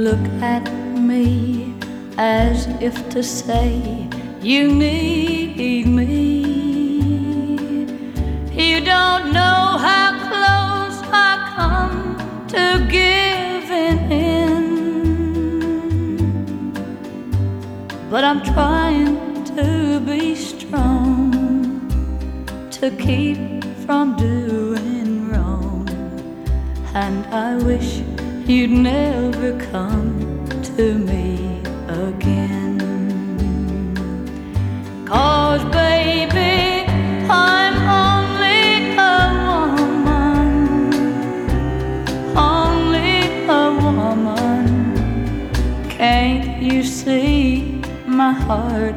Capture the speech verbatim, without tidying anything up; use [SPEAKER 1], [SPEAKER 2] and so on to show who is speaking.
[SPEAKER 1] look at me as if to say you need me. You don't know how close I come to giving in, but I'm trying to be strong, to keep from doing wrong. And I wish you'd never come to me again. 'Cause baby, I'm only a woman, only a woman. Can't you see my heart